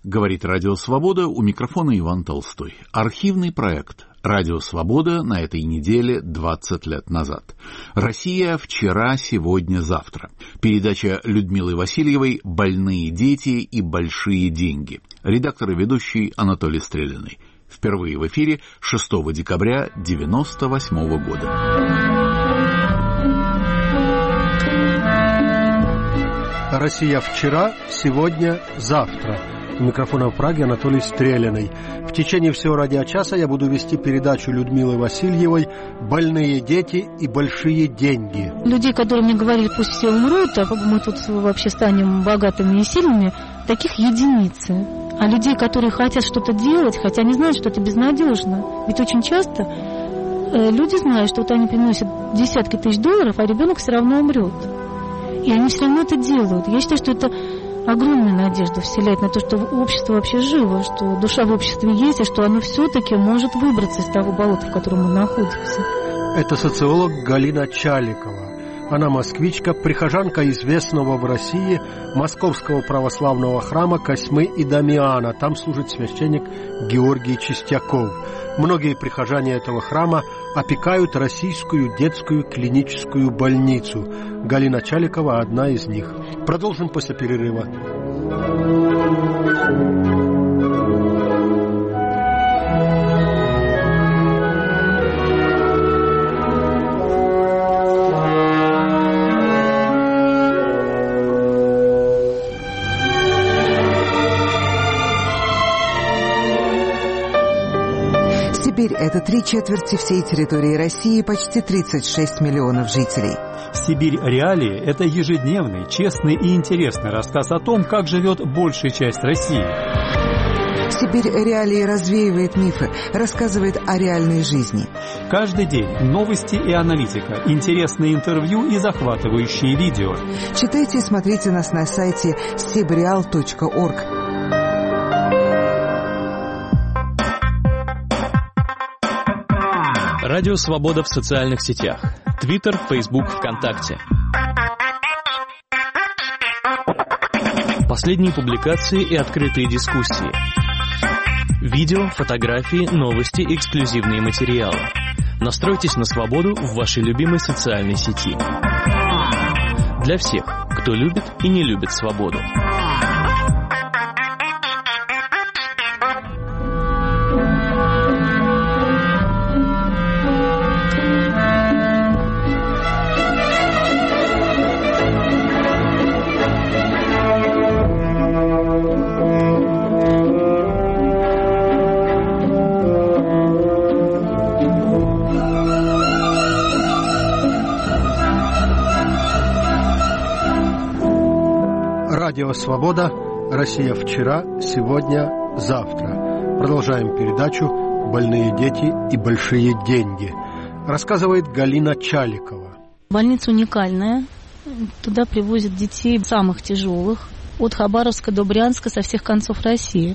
Говорит Радио Свобода, у микрофона Иван Толстой. Архивный проект «Радио Свобода» на этой неделе 20 лет назад. Россия вчера, сегодня, завтра. Передача Людмилы Васильевой «Больные дети и большие деньги». Редактор и ведущий Анатолий Стрелиный. Впервые в эфире 6 декабря 1998 года. Россия вчера, сегодня, завтра. У микрофона в Праге Анатолий Стрелиный. В течение всего радиочаса я буду вести передачу Людмилы Васильевой «Больные дети и большие деньги». Людей, которые мне говорили, пусть все умрут, а мы тут вообще станем богатыми и сильными, таких единицы. А людей, которые хотят что-то делать, хотя они знают, что это безнадежно. Ведь очень часто люди знают, что вот они приносят десятки тысяч долларов, а ребенок все равно умрет. И они все равно это делают. Я считаю, что это огромная надежда вселяет на то, что общество вообще живо, что душа в обществе есть, и что оно все-таки может выбраться из того болота, в котором мы находимся. Это социолог Галина Чаликова. Она москвичка, прихожанка известного в России Московского православного храма Косьмы и Дамиана. Там служит священник Георгий Чистяков. Многие прихожане этого храма опекают российскую детскую клиническую больницу. Галина Чаликова одна из них. Продолжим после перерыва. Сибирь – это 3/4 всей территории России, почти 36 миллионов жителей. «Сибирь. Реалии» – это ежедневный, честный и интересный рассказ о том, как живет большая часть России. «Сибирь. Реалии» развеивает мифы, рассказывает о реальной жизни. Каждый день новости и аналитика, интересные интервью и захватывающие видео. Читайте и смотрите нас на сайте sibreal.org. Радио Свобода в социальных сетях. Твиттер, Фейсбук, ВКонтакте. Последние публикации и открытые дискуссии. Видео, фотографии, новости, эксклюзивные материалы. Настройтесь на свободу в вашей любимой социальной сети. Для всех, кто любит и не любит свободу. Радио «Свобода», Россия вчера, сегодня, завтра. Продолжаем передачу «Больные дети и большие деньги». Рассказывает Галина Чаликова. Больница уникальная. Туда привозят детей самых тяжелых, от Хабаровска до Брянска, со всех концов России.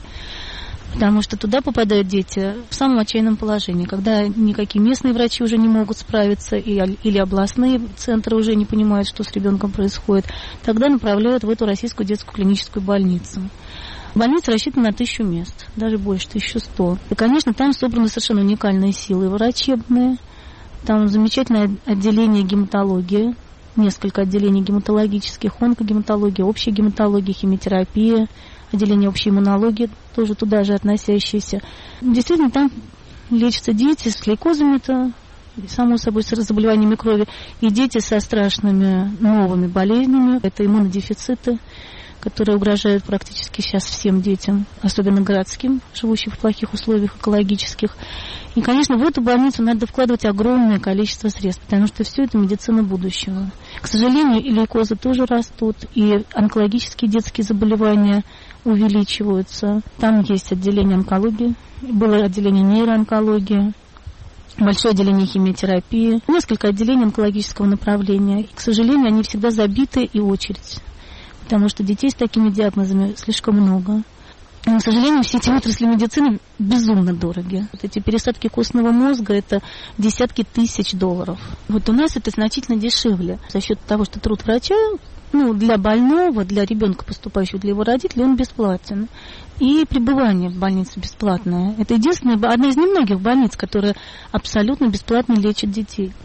Потому что туда попадают дети в самом отчаянном положении, когда никакие местные врачи уже не могут справиться, или областные центры уже не понимают, что с ребенком происходит. Тогда направляют в эту российскую детскую клиническую больницу. Больница рассчитана на 1000 мест, даже больше, 1100. И, конечно, там собраны совершенно уникальные силы врачебные. Там замечательное отделение гематологии, несколько отделений гематологических, онкогематология, общая гематология, химиотерапия, отделение общей иммунологии, тоже туда же относящиеся. Действительно, там лечатся дети с лейкозами-то, само собой, с заболеваниями крови, и дети со страшными новыми болезнями. Это иммунодефициты, которые угрожают практически сейчас всем детям, особенно городским, живущим в плохих условиях экологических. И, конечно, в эту больницу надо вкладывать огромное количество средств, потому что все это медицина будущего. К сожалению, и лейкозы тоже растут, и онкологические детские заболевания увеличиваются. Там есть отделение онкологии, было отделение нейроонкологии, большое отделение химиотерапии, несколько отделений онкологического направления. И, к сожалению, они всегда забиты и очередь, потому что детей с такими диагнозами слишком много. Но, к сожалению, все эти отрасли медицины безумно дороги. Вот эти пересадки костного мозга – это десятки тысяч долларов. Вот у нас это значительно дешевле. За счет того, что труд врача для больного, для ребенка, поступающего для его родителей, он бесплатен. И пребывание в больнице бесплатное. Это единственная, одна из немногих больниц, которая абсолютно бесплатно лечит детей.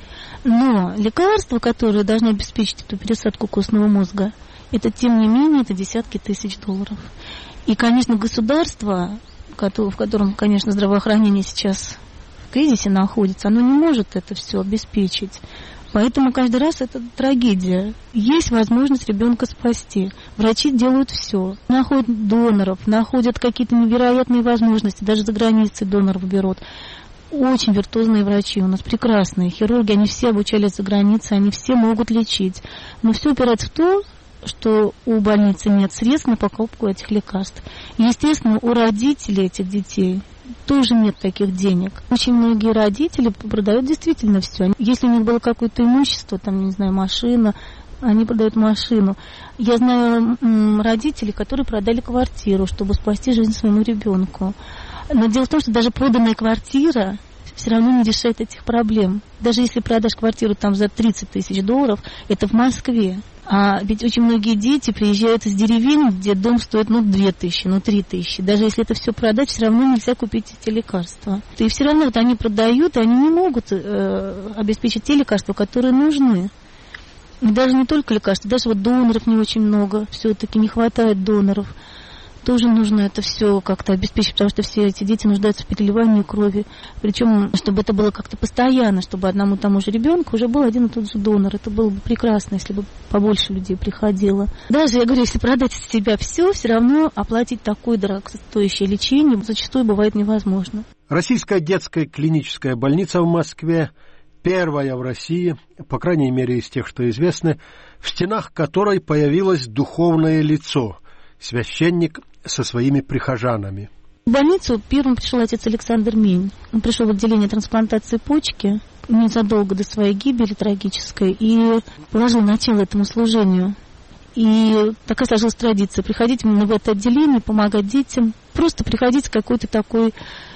Но лекарства, которые должны обеспечить эту пересадку костного мозга, это, тем не менее, это десятки тысяч долларов. И, конечно, государство, в котором, конечно, здравоохранение сейчас в кризисе находится, оно не может это все обеспечить. Поэтому каждый раз это трагедия. Есть возможность ребенка спасти. Врачи делают все. Находят доноров, находят какие-то невероятные возможности. Даже за границей доноров берут. Очень виртуозные врачи у нас, прекрасные. Хирурги, они все обучались за границей, они все могут лечить. Но все упирается в то, что у больницы нет средств на покупку этих лекарств. И, естественно, у родителей этих детей тоже нет таких денег. Очень многие родители продают действительно все. Если у них было какое-то имущество, там, не знаю, машина, они продают машину. Я знаю родителей, которые продали квартиру, чтобы спасти жизнь своему ребенку. Но дело в том, что даже проданная квартира все равно не решает этих проблем. Даже если продашь квартиру там за 30 тысяч долларов, это в Москве. А ведь очень многие дети приезжают из деревень, где дом стоит 2 тысячи, 3 тысячи. Даже если это все продать, все равно нельзя купить эти лекарства. И все равно они продают, и они не могут обеспечить те лекарства, которые нужны. И даже не только лекарства, даже доноров не очень много. Все-таки не хватает доноров. Тоже нужно это все как-то обеспечить, потому что все эти дети нуждаются в переливании крови. Причем, чтобы это было как-то постоянно, чтобы одному тому же ребенку уже был один и тот же донор. Это было бы прекрасно, если бы побольше людей приходило. Даже, я говорю, если продать из себя все равно оплатить такое дорогостоящее лечение зачастую бывает невозможно. Российская детская клиническая больница в Москве первая в России, по крайней мере из тех, что известны, в стенах которой появилось духовное лицо – священник со своими прихожанами. В больницу первым пришел отец Александр Мень. Он пришел в отделение трансплантации почки незадолго до своей гибели трагической и положил начало этому служению. И такая сложилась традиция приходить именно в это отделение, помогать детям, просто приходить с какой-то такой,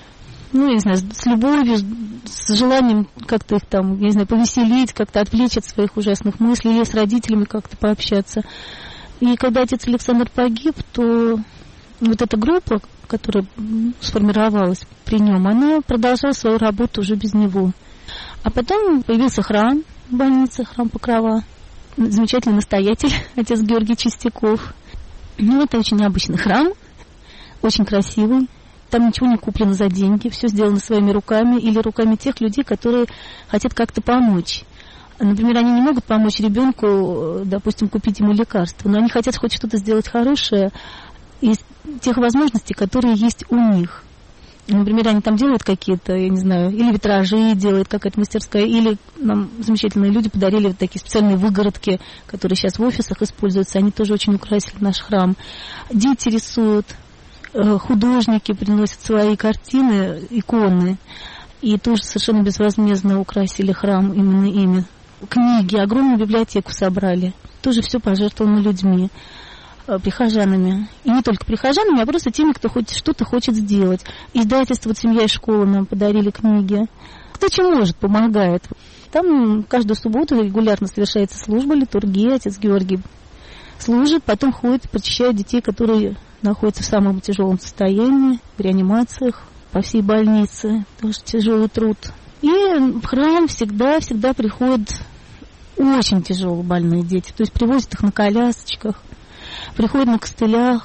с любовью, с желанием как-то их там, повеселить, как-то отвлечь от своих ужасных мыслей, или с родителями как-то пообщаться. И когда отец Александр погиб, то вот эта группа, которая сформировалась при нем, она продолжала свою работу уже без него. А потом появился храм в больнице, храм Покрова, замечательный настоятель, отец Георгий Чистяков. Это очень необычный храм, очень красивый. Там ничего не куплено за деньги, все сделано своими руками или руками тех людей, которые хотят как-то помочь. Например, они не могут помочь ребенку, допустим, купить ему лекарства, но они хотят хоть что-то сделать хорошее из тех возможностей, которые есть у них. Например, они там делают какие-то, или витражи делают, какая-то мастерская, или нам замечательные люди подарили вот такие специальные выгородки, которые сейчас в офисах используются, они тоже очень украсили наш храм. Дети рисуют, художники приносят свои картины, иконы, и тоже совершенно безвозмездно украсили храм именно ими. Книги, огромную библиотеку собрали. Тоже все пожертвовано людьми, прихожанами. И не только прихожанами, а просто теми, кто хоть что-то хочет сделать. Издательство «Семья и школа» нам подарили книги. Кто чем может, помогает. Там каждую субботу регулярно совершается служба, литургия. Отец Георгий служит, потом ходит, причащает детей, которые находятся в самом тяжелом состоянии, в реанимациях по всей больнице. Тоже тяжелый труд. И в храм всегда приходят очень тяжело больные дети. То есть привозят их на колясочках, приходят на костылях.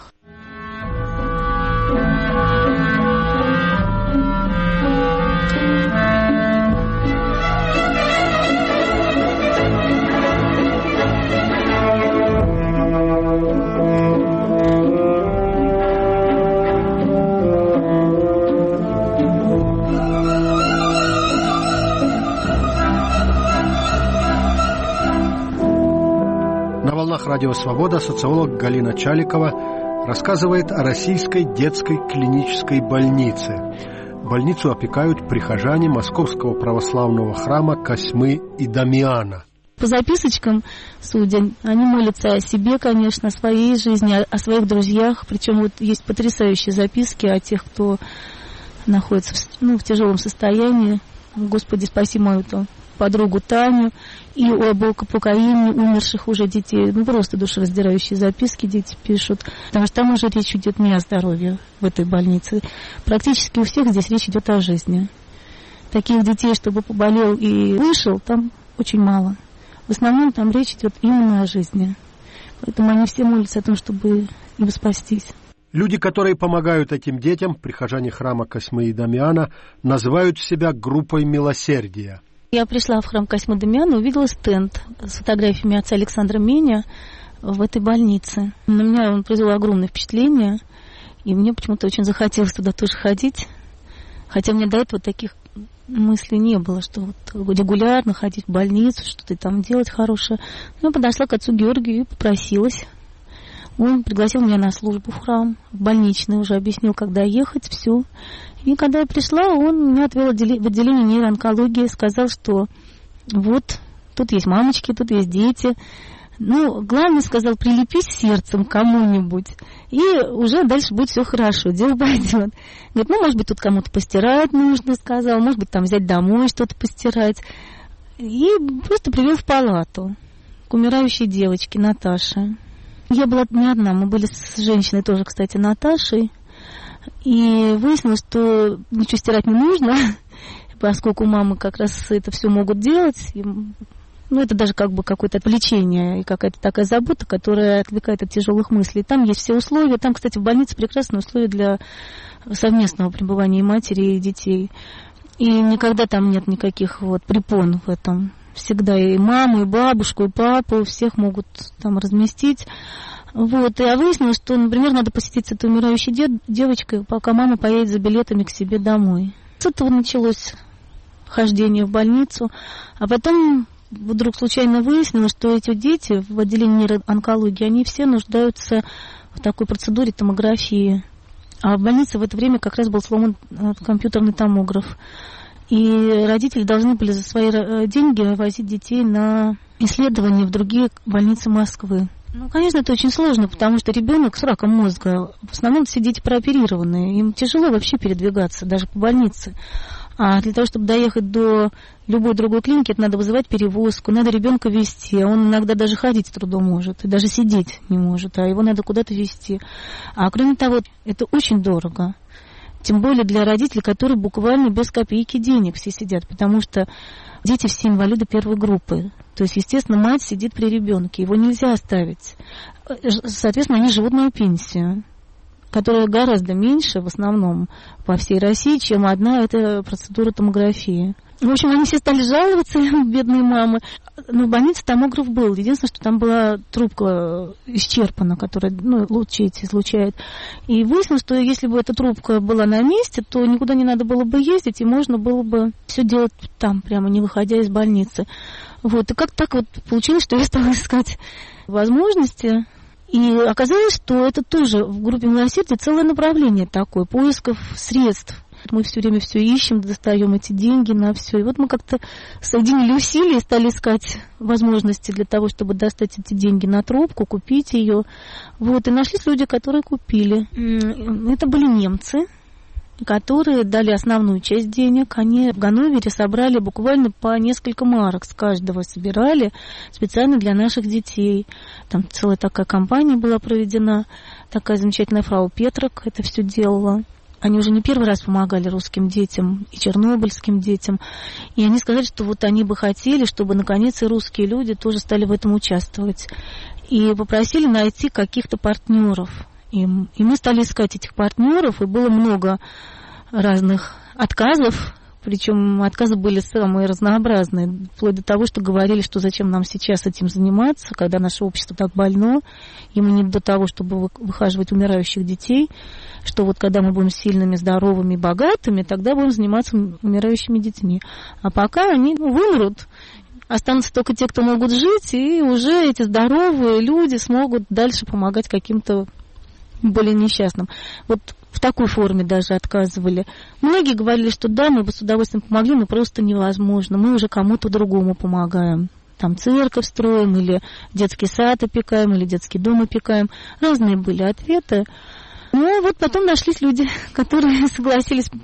Радио «Свобода» социолог Галина Чаликова рассказывает о российской детской клинической больнице. Больницу опекают прихожане Московского православного храма Косьмы и Дамиана. По записочкам, судя, они молятся о себе, конечно, о своей жизни, о своих друзьях. Причем вот есть потрясающие записки о тех, кто находится в тяжелом состоянии. Господи, спаси мою подругу Таню, и об алкопокоении умерших уже детей. Просто душераздирающие записки дети пишут. Потому что там уже речь идет не о здоровье в этой больнице. Практически у всех здесь речь идет о жизни. Таких детей, чтобы поболел и вышел, там очень мало. В основном там речь идет именно о жизни. Поэтому они все молятся о том, чтобы им спастись. Люди, которые помогают этим детям, прихожане храма Косьмы и Дамиана, называют себя группой милосердия. Я пришла в храм Косьмы и Дамиана, увидела стенд с фотографиями отца Александра Меня в этой больнице. На меня он произвел огромное впечатление, и мне почему-то очень захотелось туда тоже ходить. Хотя у меня до этого таких мыслей не было, что вот регулярно ходить в больницу, что-то там делать хорошее. Но я подошла к отцу Георгию и попросилась. Он пригласил меня на службу в храм, в больничный, уже объяснил, когда ехать, все. И когда я пришла, он меня отвел в отделение нейроонкологии, сказал, что вот, тут есть мамочки, тут есть дети. Главное, сказал, прилепись сердцем к кому-нибудь, и уже дальше будет все хорошо, дело пойдет. Говорит, может быть, тут кому-то постирать нужно, сказал, может быть, там взять домой что-то постирать. И просто привел в палату к умирающей девочке Наташе. Я была не одна, мы были с женщиной тоже, кстати, Наташей, и выяснилось, что ничего стирать не нужно, поскольку мамы как раз это все могут делать. Это даже как бы какое-то отвлечение и какая-то такая забота, которая отвлекает от тяжелых мыслей. Там есть все условия. Там, кстати, в больнице прекрасные условия для совместного пребывания и матери, и детей. И никогда там нет никаких препон в этом. Всегда и маму, и бабушку, и папу, всех могут там разместить. И выяснилось, что, например, надо посетить с этой умирающей девочкой, пока мама поедет за билетами к себе домой. С этого началось хождение в больницу. А потом вдруг случайно выяснилось, что эти дети в отделении нейроонкологии, они все нуждаются в такой процедуре томографии. А в больнице в это время как раз был сломан компьютерный томограф. И родители должны были за свои деньги возить детей на исследования в другие больницы Москвы. Конечно, это очень сложно, потому что ребенок с раком мозга, в основном все дети прооперированные, им тяжело вообще передвигаться, даже по больнице. А для того, чтобы доехать до любой другой клиники, это надо вызывать перевозку, надо ребенка везти. Он иногда даже ходить с трудом может, и даже сидеть не может, а его надо куда-то везти. А кроме того, это очень дорого. Тем более для родителей, которые буквально без копейки денег все сидят, потому что дети все инвалиды первой группы. То есть, естественно, мать сидит при ребенке, его нельзя оставить. Соответственно, они живут на пенсию, которая гораздо меньше в основном по всей России, чем одна эта процедура томографии. В общем, они все стали жаловаться, бедные мамы. Но в больнице томограф был. Единственное, что там была трубка исчерпана, которая лучи эти излучает. И выяснилось, что если бы эта трубка была на месте, то никуда не надо было бы ездить, и можно было бы все делать там, прямо не выходя из больницы. И как так получилось, что я стала искать возможности. И оказалось, что это тоже в группе милосердия целое направление такое, поисков средств. Мы все время все ищем, достаем эти деньги на все. И мы как-то соединили усилия и стали искать возможности для того, чтобы достать эти деньги на трубку, купить ее. И нашлись люди, которые купили. Это были немцы, которые дали основную часть денег. Они в Ганновере собрали буквально по несколько марок с каждого, собирали специально для наших детей. Там целая такая кампания была проведена, такая замечательная фрау Петрак это все делала. Они уже не первый раз помогали русским детям и чернобыльским детям. И они сказали, что они бы хотели, чтобы наконец и русские люди тоже стали в этом участвовать. И попросили найти каких-то партнеров. И мы стали искать этих партнеров, и было много разных отказов. Причем отказы были самые разнообразные, вплоть до того, что говорили, что зачем нам сейчас этим заниматься, когда наше общество так больно, ему не до того, чтобы выхаживать умирающих детей, что когда мы будем сильными, здоровыми, богатыми, тогда будем заниматься умирающими детьми. А пока они вымрут, останутся только те, кто могут жить, и уже эти здоровые люди смогут дальше помогать каким-то более несчастным. В такой форме даже отказывали. Многие говорили, что да, мы бы с удовольствием помогли, но просто невозможно. Мы уже кому-то другому помогаем. Там церковь строим, или детский сад опекаем, или детский дом опекаем. Разные были ответы. Но потом нашлись люди, которые согласились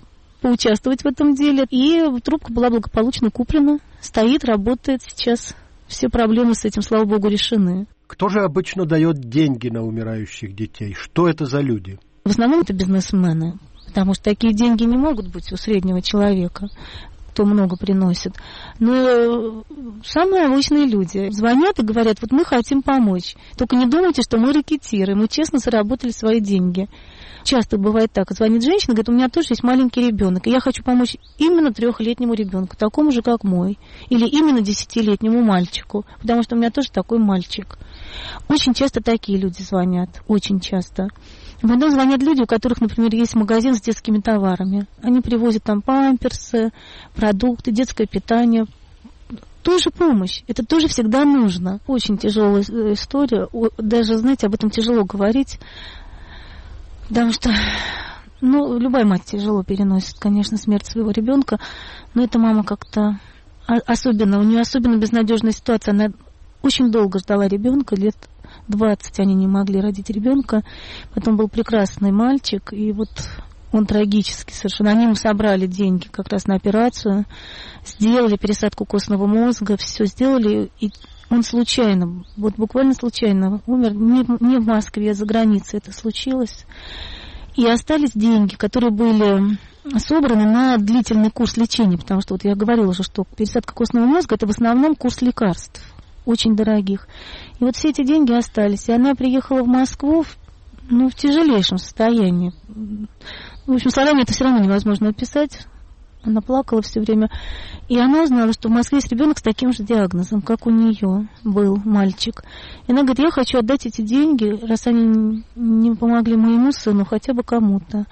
поучаствовать в этом деле. И трубка была благополучно куплена, стоит, работает сейчас. Все проблемы с этим, слава богу, решены. Кто же обычно дает деньги на умирающих детей? Что это за люди? В основном это бизнесмены, потому что такие деньги не могут быть у среднего человека, кто много приносит. Но самые обычные люди звонят и говорят, вот мы хотим помочь. Только не думайте, что мы рэкетиры, мы честно заработали свои деньги. Часто бывает так, звонит женщина, говорит, у меня тоже есть маленький ребенок, и я хочу помочь именно 3-летнему ребенку, такому же, как мой, или именно 10-летнему мальчику, потому что у меня тоже такой мальчик. Очень часто такие люди звонят, очень часто. Потом звонят люди, у которых, например, есть магазин с детскими товарами. Они привозят там памперсы, продукты, детское питание. Тоже помощь. Это тоже всегда нужно. Очень тяжелая история. Даже, знаете, об этом тяжело говорить. Потому что, любая мать тяжело переносит, конечно, смерть своего ребенка. Но эта мама как-то особенно, у нее особенно безнадежная ситуация. Она очень долго ждала ребенка, лет 20 они не могли родить ребенка. Потом был прекрасный мальчик, и вот он трагически совершенно. Они ему собрали деньги как раз на операцию, сделали пересадку костного мозга, все сделали, и он случайно, вот буквально случайно умер, не в Москве, а за границей это случилось. И остались деньги, которые были собраны на длительный курс лечения, потому что вот я говорила уже, что пересадка костного мозга это в основном курс лекарств, очень дорогих. И вот все эти деньги остались. И она приехала в Москву в тяжелейшем состоянии. В общем, словами это все равно невозможно описать. Она плакала все время. И она узнала, что в Москве есть ребенок с таким же диагнозом, как у нее был мальчик. И она говорит, я хочу отдать эти деньги, раз они не помогли моему сыну, хотя бы кому-то.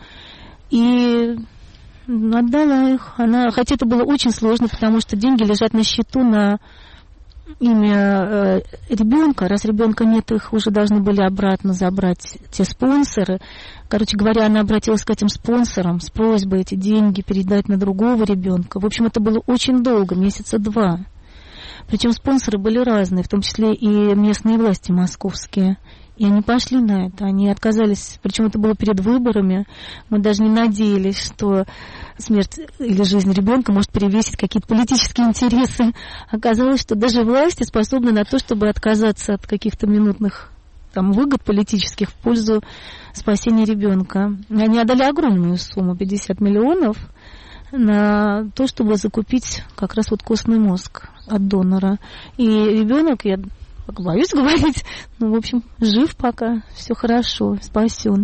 И отдала их. Хотя это было очень сложно, потому что деньги лежат на счету на имя ребенка. Раз ребенка нет, их уже должны были обратно забрать те спонсоры. Короче говоря, она обратилась к этим спонсорам с просьбой эти деньги передать на другого ребенка. В общем, это было очень долго, месяца 2. Причем спонсоры были разные, в том числе и местные власти московские. И они пошли на это, они отказались, причем это было перед выборами. Мы даже не надеялись, что смерть или жизнь ребенка может перевесить какие-то политические интересы. Оказалось, что даже власти способны на то, чтобы отказаться от каких-то минутных выгод политических в пользу спасения ребенка. Они отдали огромную сумму, 50 миллионов, на то, чтобы закупить как раз вот костный мозг от донора. И ребенок, я боюсь говорить, в общем, жив пока, все хорошо, спасен.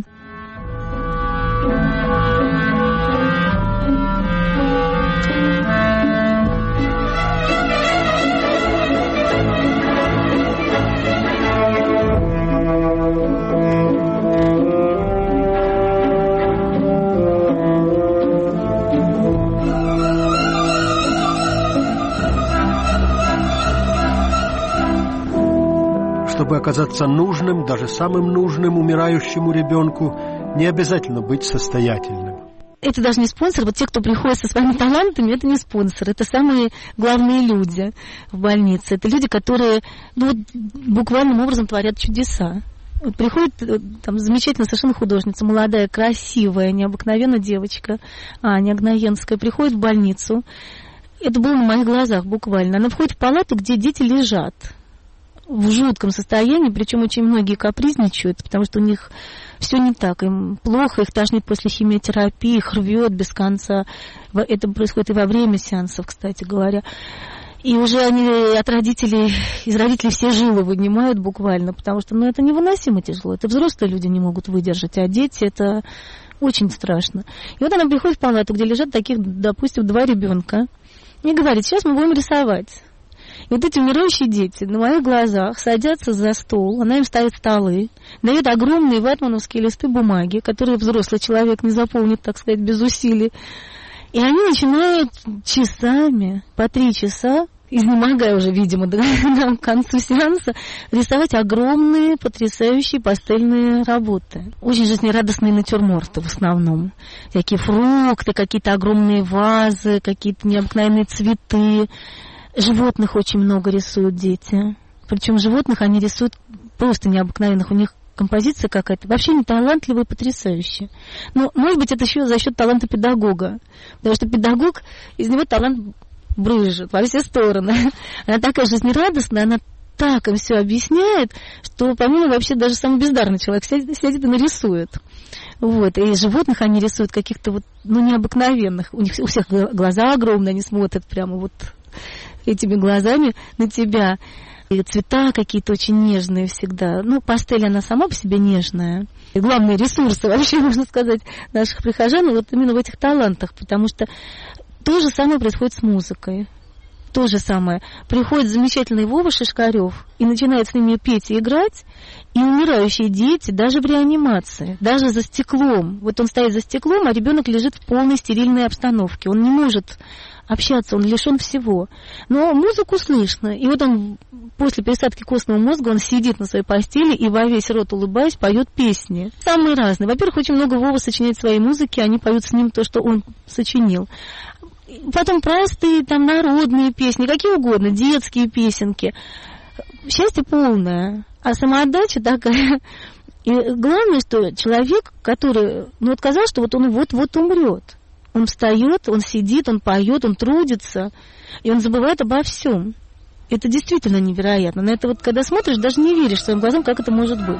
Чтобы оказаться нужным, даже самым нужным умирающему ребенку, не обязательно быть состоятельным. Это даже не спонсор. Вот те, кто приходит со своими талантами, это не спонсор. Это самые главные люди в больнице. Это люди, которые буквальным образом творят чудеса. Вот приходит замечательная совершенно художница, молодая, красивая, необыкновенная девочка, Аня Агнаенская, приходит в больницу. Это было на моих глазах буквально. Она входит в палату, где дети лежат в жутком состоянии, причем очень многие капризничают, потому что у них все не так, им плохо, их тошнит после химиотерапии, их рвет без конца. Это происходит и во время сеансов, кстати говоря. И уже они из родителей все жилы вынимают буквально, потому что это невыносимо тяжело. Это взрослые люди не могут выдержать, а дети это очень страшно. И вот она приходит в палату, где лежат таких, допустим, 2 ребенка, и говорит, сейчас мы будем рисовать. И вот эти умирающие дети на моих глазах садятся за стол, она им ставит столы, дает огромные ватмановские листы бумаги, которые взрослый человек не заполнит, так сказать, без усилий. И они начинают часами, по 3 часа, изнемогая уже, видимо, к концу сеанса, рисовать огромные, потрясающие пастельные работы. Очень жизнерадостные натюрморты в основном. Всякие фрукты, какие-то огромные вазы, какие-то необыкновенные цветы. Животных очень много рисуют дети. Причем животных они рисуют просто необыкновенных. У них композиция какая-то, вообще не талантливая, потрясающая. Но, может быть, это еще за счет таланта педагога. Потому что педагог, из него талант брызжет во все стороны. Она такая жизнерадостная, она так им все объясняет, что, по-моему, вообще даже самый бездарный человек сядет и нарисует. Вот. И животных они рисуют каких-то вот, необыкновенных. У них у всех глаза огромные, они смотрят прямо вот этими глазами на тебя. И цвета какие-то очень нежные всегда. Пастель, она сама по себе нежная. И главные ресурсы, вообще, можно сказать, наших прихожан вот именно в этих талантах, потому что то же самое происходит с музыкой. То же самое. Приходит замечательный Вова Шишкарев и начинает с ними петь и играть, и умирающие дети, даже в реанимации, даже за стеклом. Вот он стоит за стеклом, а ребенок лежит в полной стерильной обстановке. Он не может общаться, он лишен всего. Но музыку слышно. И вот он после пересадки костного мозга, он сидит на своей постели и во весь рот, улыбаясь, поет песни. Самые разные. Во-первых, очень много Вова сочиняет своей музыки, они поют с ним то, что он сочинил. Потом простые, народные песни, какие угодно, детские песенки. Счастье полное. А самоотдача такая. И главное, что человек, который, казалось, что он вот-вот умрет. Он встает, он сидит, он поет, он трудится, и он забывает обо всем. Это действительно невероятно. На это когда смотришь, даже не веришь своим глазам, как это может быть.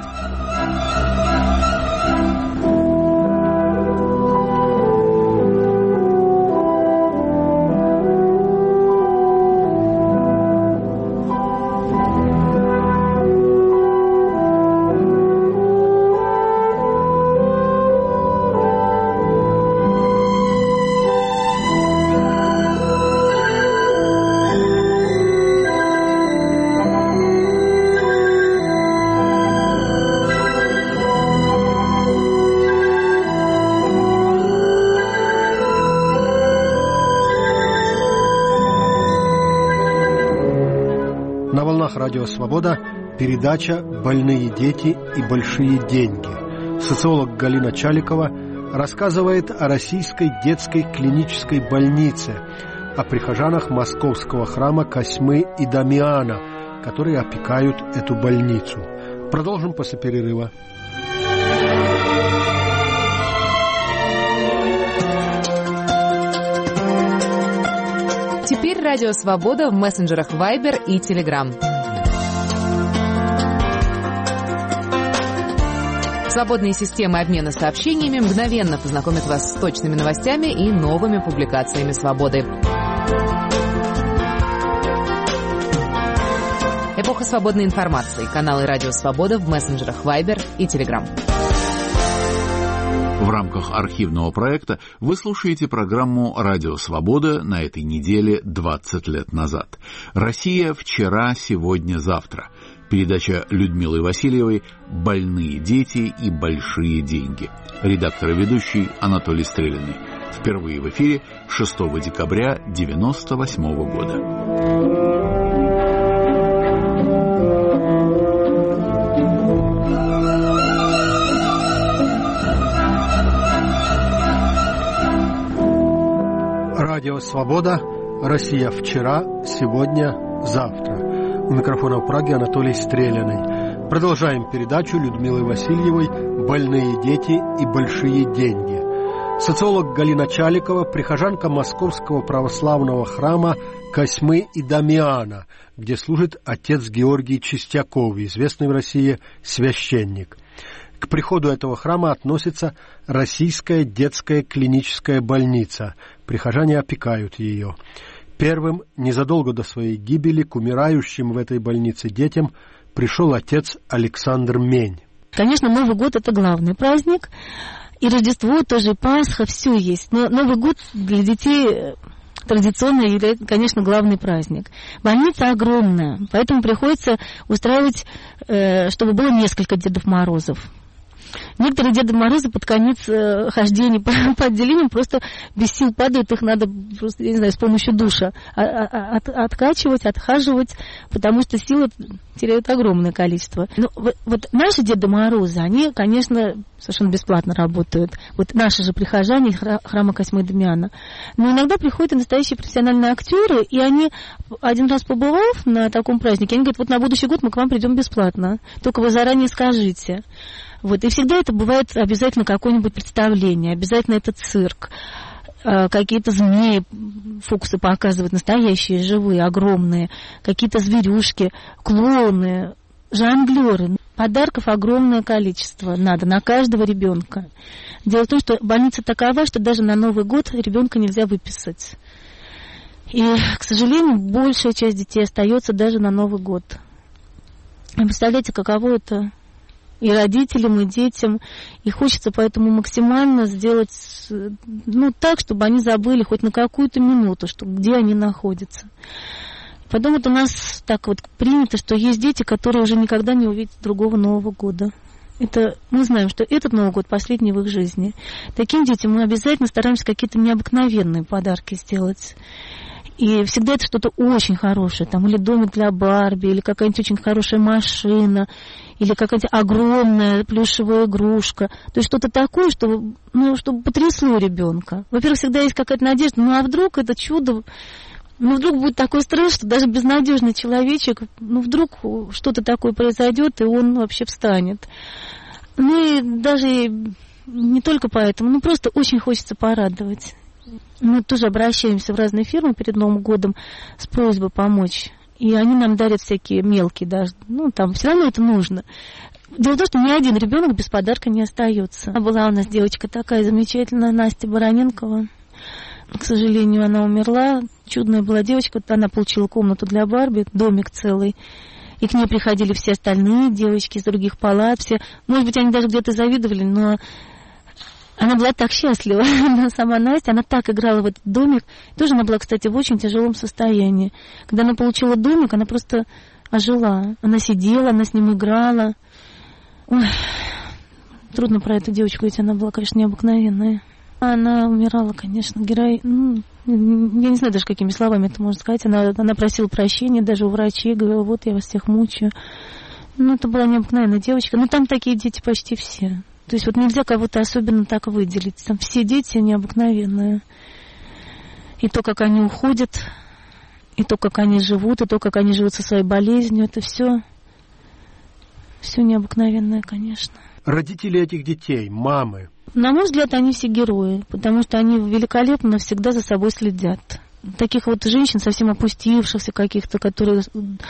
Радио «Свобода», передача «Больные дети и большие деньги». Социолог Галина Чаликова рассказывает о российской детской клинической больнице, о прихожанах московского храма Косьмы и Дамиана, которые опекают эту больницу. Продолжим после перерыва. Теперь Радио «Свобода» в мессенджерах Viber и Telegram. Свободные системы обмена сообщениями мгновенно познакомят вас с точными новостями и новыми публикациями «Свободы». Эпоха свободной информации. Каналы «Радио Свобода» в мессенджерах Viber и Telegram. В рамках архивного проекта вы слушаете программу «Радио Свобода» на этой неделе 20 лет назад. «Россия вчера, сегодня, завтра». Передача Людмилы Васильевой «Больные дети и большие деньги». Редактор и ведущий Анатолий Стрелянный. Впервые в эфире 6 декабря 1998 года. Радио «Свобода», Россия вчера, сегодня, завтра. У микрофона в Праге Анатолий Стреляный. Продолжаем передачу Людмилы Васильевой «Больные дети и большие деньги». Социолог Галина Чаликова, прихожанка Московского православного храма Косьмы и Дамиана, где служит отец Георгий Чистяков, известный в России священник. К приходу этого храма относится Российская детская клиническая больница. Прихожане опекают ее. Первым, незадолго до своей гибели, к умирающим в этой больнице детям пришел отец Александр Мень. Конечно, Новый год – это главный праздник. И Рождество тоже, и Пасха, все есть. Но Новый год для детей традиционно является, конечно, главный праздник. Больница огромная, поэтому приходится устраивать, чтобы было несколько Дедов Морозов. Некоторые Деды Морозы под конец хождения по отделениям просто без сил падают, их надо просто, я не знаю, с помощью душа откачивать, отхаживать, потому что силы теряют огромное количество. Но вот наши Деды Морозы, они, конечно, совершенно бесплатно работают. Вот наши же прихожане храма Косьмы и Дамиана. Но иногда приходят и настоящие профессиональные актеры, и они, один раз побывав на таком празднике, они говорят, вот на будущий год мы к вам придем бесплатно, только вы заранее скажите. Вот. И всегда это бывает обязательно какое-нибудь представление, обязательно это цирк. Какие-то змеи, фокусы показывают, настоящие, живые, огромные, какие-то зверюшки, клоуны, жонглеры. Подарков огромное количество надо на каждого ребенка. Дело в том, что больница такова, что даже на Новый год ребенка нельзя выписать. И, к сожалению, большая часть детей остается даже на Новый год. И представляете, каково это и родителям, и детям. И хочется поэтому максимально сделать так, чтобы они забыли хоть на какую-то минуту, где они находятся. Потом вот у нас так вот принято, что есть дети, которые уже никогда не увидят другого Нового года. Мы знаем, что этот Новый год последний в их жизни. Таким детям мы обязательно стараемся какие-то необыкновенные подарки сделать. И всегда это что-то очень хорошее, там, или домик для Барби, или какая-нибудь очень хорошая машина, или какая-нибудь огромная плюшевая игрушка. То есть что-то такое, чтобы потрясло ребенка. Во-первых, всегда есть какая-то надежда, а вдруг это чудо, вдруг будет такой стресс, что даже безнадежный человечек, вдруг что-то такое произойдет, и он вообще встанет. И даже не только поэтому, просто очень хочется порадовать. Мы тоже обращаемся в разные фирмы перед Новым годом с просьбой помочь. И они нам дарят всякие мелкие даже. Там все равно это нужно. Дело в том, что ни один ребенок без подарка не остается. Была у нас девочка такая замечательная, Настя Бароненкова. К сожалению, она умерла. Чудная была девочка. Она получила комнату для Барби, домик целый. И к ней приходили все остальные девочки из других палат. Все. Может быть, они даже где-то завидовали, но она была так счастлива. Сама Настя, она так играла в этот домик. Тоже она была, кстати, в очень тяжелом состоянии. Когда она получила домик, она просто ожила. Она сидела, она с ним играла. Ой, трудно про эту девочку, ведь она была, конечно, необыкновенная. Она умирала, конечно, я не знаю даже, какими словами это можно сказать. Она просила прощения даже у врачей, говорила, вот я вас всех мучаю. Это была необыкновенная девочка. Там такие дети почти все. То есть нельзя кого-то особенно так выделить. Там все дети необыкновенные. И то, как они уходят, и то, как они живут, и то, как они живут со своей болезнью, это все необыкновенное, конечно. Родители этих детей, мамы. На мой взгляд, они все герои, потому что они великолепно всегда за собой следят. Таких женщин, совсем опустившихся каких-то, которые,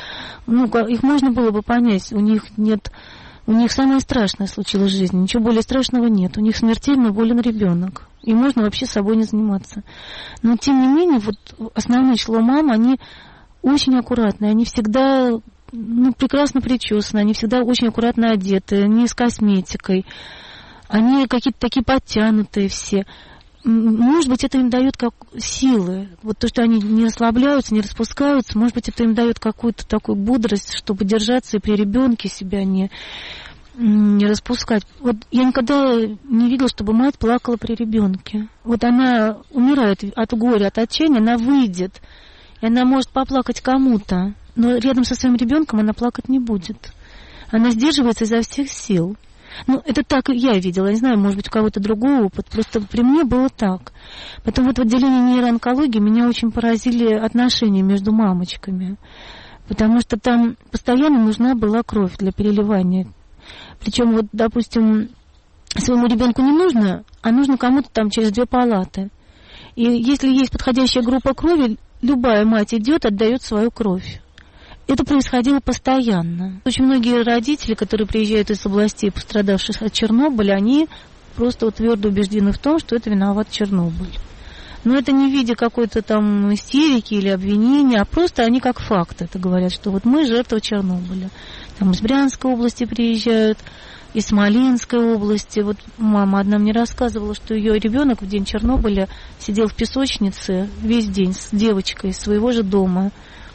их можно было бы понять, у них самое страшное случилось в жизни, ничего более страшного нет. У них смертельно болен ребенок, и можно вообще собой не заниматься. Но, тем не менее, основное число мам, они очень аккуратные, они всегда прекрасно причесаны, они всегда очень аккуратно одеты, не с косметикой, они какие-то такие подтянутые все. Может быть, это им дает силы. То, что они не расслабляются, не распускаются, может быть, это им дает какую-то такую бодрость, чтобы держаться и при ребенке себя не распускать. Я никогда не видела, чтобы мать плакала при ребенке. Она умирает от горя, от отчаяния, она выйдет, и она может поплакать кому-то, но рядом со своим ребенком она плакать не будет. Она сдерживается изо всех сил. Это так я видела, я не знаю, может быть, у кого-то другой опыт, просто при мне было так. Потом в отделении нейроонкологии меня очень поразили отношения между мамочками, потому что там постоянно нужна была кровь для переливания. Причем, допустим, своему ребенку не нужно, а нужно кому-то там через 2 палаты. И если есть подходящая группа крови, любая мать идет, отдает свою кровь. Это происходило постоянно. Очень многие родители, которые приезжают из областей, пострадавших от Чернобыля, они просто твердо убеждены в том, что это виноват Чернобыль. Но это не в виде какой-то там истерики или обвинения, а просто они как факт это говорят, что мы жертва Чернобыля. Там из Брянской области приезжают, из Смоленской области. Мама одна мне рассказывала, что ее ребенок в день Чернобыля сидел в песочнице весь день с девочкой из своего же дома.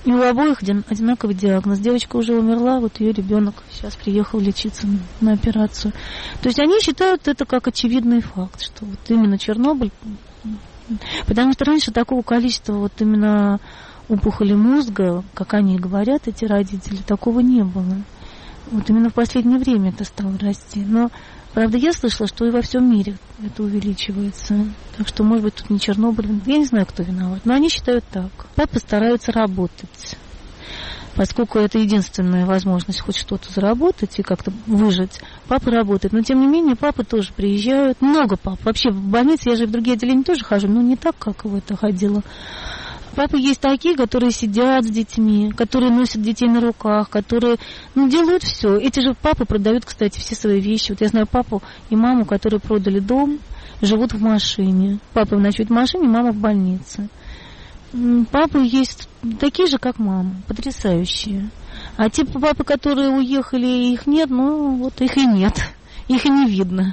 И у обоих одинаковый диагноз. Девочка уже умерла, вот ее ребенок сейчас приехал лечиться на операцию. То есть они считают это как очевидный факт, что вот именно Чернобыль, потому что раньше такого количества вот именно опухоли мозга, как они говорят, эти родители, такого не было. Вот именно в последнее время это стало расти. Но, правда, я слышала, что и во всем мире это увеличивается. Так что, может быть, тут не Чернобыль. Я не знаю, кто виноват. Но они считают так. Папы стараются работать. Поскольку это единственная возможность хоть что-то заработать и как-то выжить, папа работает. Но, тем не менее, папы тоже приезжают. Много пап. Вообще, в больнице я же в другие отделения тоже хожу, но не так, как в это ходила. Папы есть такие, которые сидят с детьми, которые носят детей на руках, которые делают все. Эти же папы продают, кстати, все свои вещи. Вот я знаю папу и маму, которые продали дом, живут в машине. Папа ночует в машине, мама в больнице. Папы есть такие же, как мама, потрясающие. А те папы, которые уехали, их нет, вот их и нет, их и не видно.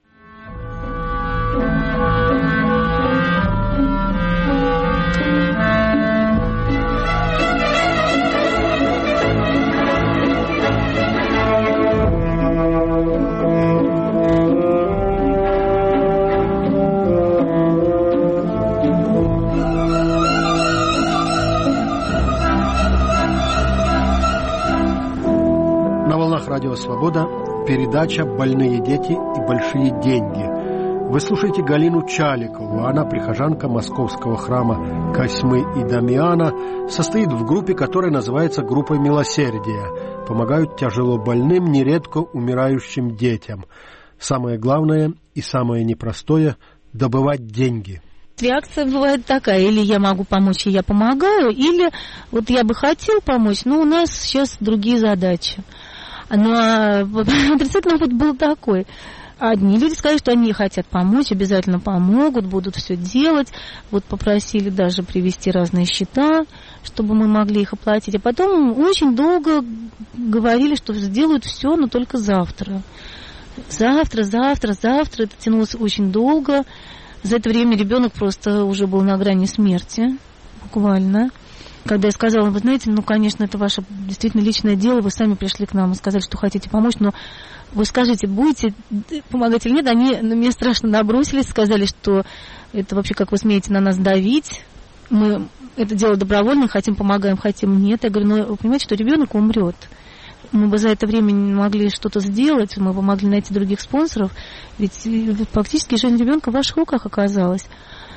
Радио «Свобода», передача «Больные дети и большие деньги». Вы слушаете Галину Чаликову. Она прихожанка Московского храма Косьмы и Дамиана, состоит в группе, которая называется «Группой милосердия». Помогают тяжело больным, нередко умирающим детям. Самое главное и самое непростое – добывать деньги. Реакция бывает такая: или я могу помочь, и я помогаю, или вот я бы хотел помочь, но у нас сейчас другие задачи. Но отрицательный опыт был такой. Одни люди сказали, что они хотят помочь, обязательно помогут, будут все делать. Вот попросили даже привезти разные счета, чтобы мы могли их оплатить. А потом очень долго говорили, что сделают все, но только завтра. Завтра. Это тянулось очень долго. За это время ребенок просто уже был на грани смерти, буквально. Когда я сказала: вы знаете, конечно, это ваше действительно личное дело, вы сами пришли к нам и сказали, что хотите помочь, но вы скажите, будете помогать или нет? Они на меня страшно набросились, сказали, что это вообще как вы смеете на нас давить, мы это дело добровольно, хотим помогаем, хотим нет. Я говорю: вы понимаете, что ребенок умрет. Мы бы за это время не могли что-то сделать, мы бы могли найти других спонсоров, ведь фактически жизнь ребенка в ваших руках оказалась.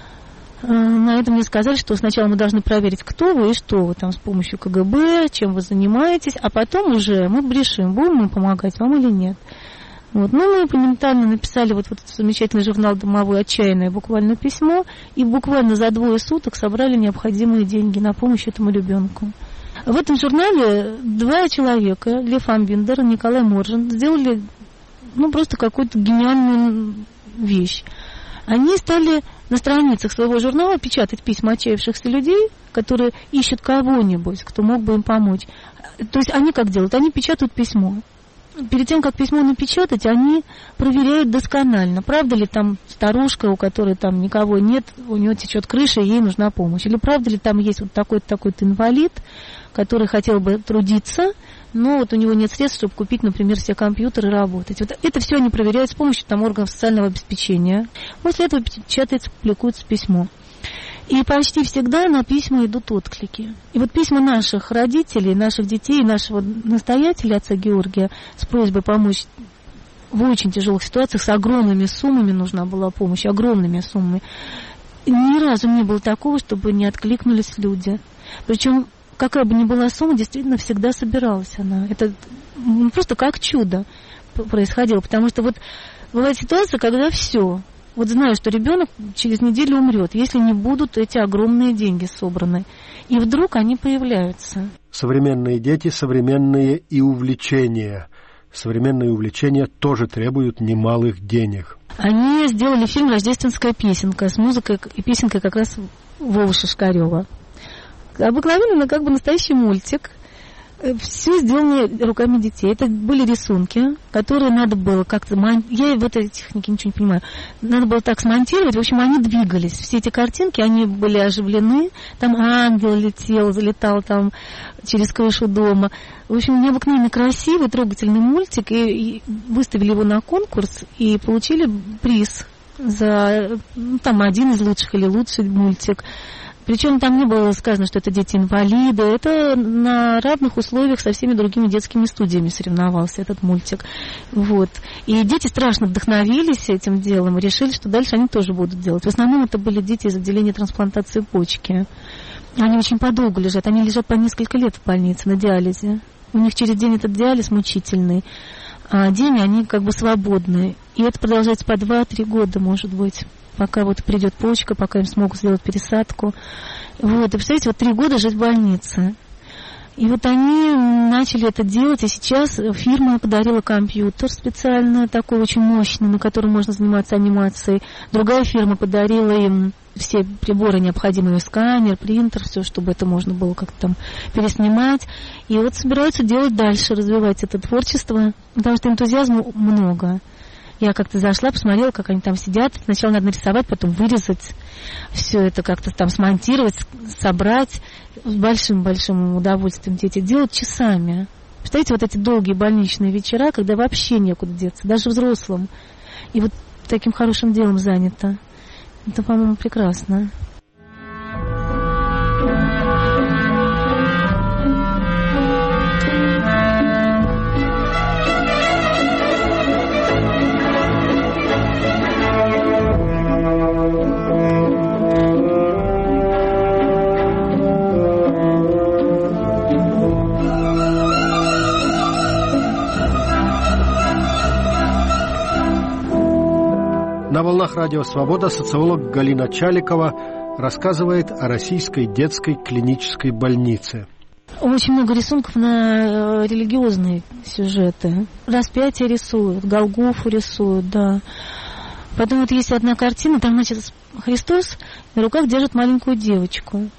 На это мне сказали, что сначала мы должны проверить, кто вы и что вы там с помощью КГБ, чем вы занимаетесь, а потом уже мы решим, будем мы помогать вам или нет. Вот. Мы моментально написали вот этот замечательный журнал «Домовой» отчаянное буквально письмо, и буквально за 2 суток собрали необходимые деньги на помощь этому ребенку. В этом журнале 2 человека, Лев Амбиндер и Николай Моржин, сделали просто какую-то гениальную вещь. Они стали на страницах своего журнала печатать письма отчаявшихся людей, которые ищут кого-нибудь, кто мог бы им помочь. То есть они как делают? Они печатают письмо. Перед тем, как письмо напечатать, они проверяют досконально, правда ли там старушка, у которой там никого нет, у нее течет крыша, и ей нужна помощь. Или правда ли там есть вот такой-то инвалид, который хотел бы трудиться, но вот у него нет средств, чтобы купить, например, себе компьютер и работать. Вот это все они проверяют с помощью органов социального обеспечения. После этого печатается, публикуется письмо. И почти всегда на письма идут отклики. И вот письма наших родителей, наших детей, нашего настоятеля, отца Георгия, с просьбой помочь в очень тяжелых ситуациях, с огромными суммами нужна была помощь, огромными суммами. И ни разу не было такого, чтобы не откликнулись люди. Причем, какая бы ни была сумма, действительно всегда собиралась она. Это просто как чудо происходило, потому что вот бывает ситуация, когда все. Вот знаю, что ребенок через неделю умрет, если не будут эти огромные деньги собраны. И вдруг они появляются. Современные дети, современные и увлечения. Современные увлечения тоже требуют немалых денег. Они сделали фильм «Рождественская песенка» с музыкой и песенкой как раз Вовы Шишкарева. Обыкновенно, как бы настоящий мультик. Все сделано руками детей. Это были рисунки, которые надо было как-то... Я в этой технике ничего не понимаю. Надо было так смонтировать. В общем, они двигались. Все эти картинки, они были оживлены. Там ангел летел, залетал там через крышу дома. В общем, необыкновенно красивый, трогательный мультик. И выставили его на конкурс и получили приз за там один из лучших или лучший мультик. Причем там не было сказано, что это дети-инвалиды. Это на равных условиях со всеми другими детскими студиями соревновался этот мультик. Вот. И дети страшно вдохновились этим делом и решили, что дальше они тоже будут делать. В основном это были дети из отделения трансплантации почки. Они очень подолгу лежат. Они лежат по несколько лет в больнице на диализе. У них через день этот диализ мучительный. А день они как бы свободны. И это продолжается по 2-3 года, может быть, пока вот придет почка, пока им смогут сделать пересадку. Вот, и представляете, вот 3 года жить в больнице. И вот они начали это делать, и сейчас фирма подарила компьютер специально, такой очень мощный, на котором можно заниматься анимацией. Другая фирма подарила им все приборы необходимые, сканер, принтер, все, чтобы это можно было как-то там переснимать. И вот собираются делать дальше, развивать это творчество, потому что энтузиазма много. Я как-то зашла, посмотрела, как они там сидят. Сначала надо нарисовать, потом вырезать. Все это как-то там смонтировать, собрать. С большим-большим удовольствием дети делают часами. Представляете, вот эти долгие больничные вечера, когда вообще некуда деться, даже взрослым. И вот таким хорошим делом занято. Это, по-моему, прекрасно. На волнах радио «Свобода» социолог Галина Чаликова рассказывает о российской детской клинической больнице. Очень много рисунков на религиозные сюжеты. Распятие рисуют, Голгофу рисуют, да. Потом вот есть одна картина, там, значит, Христос на руках держит маленькую девочку.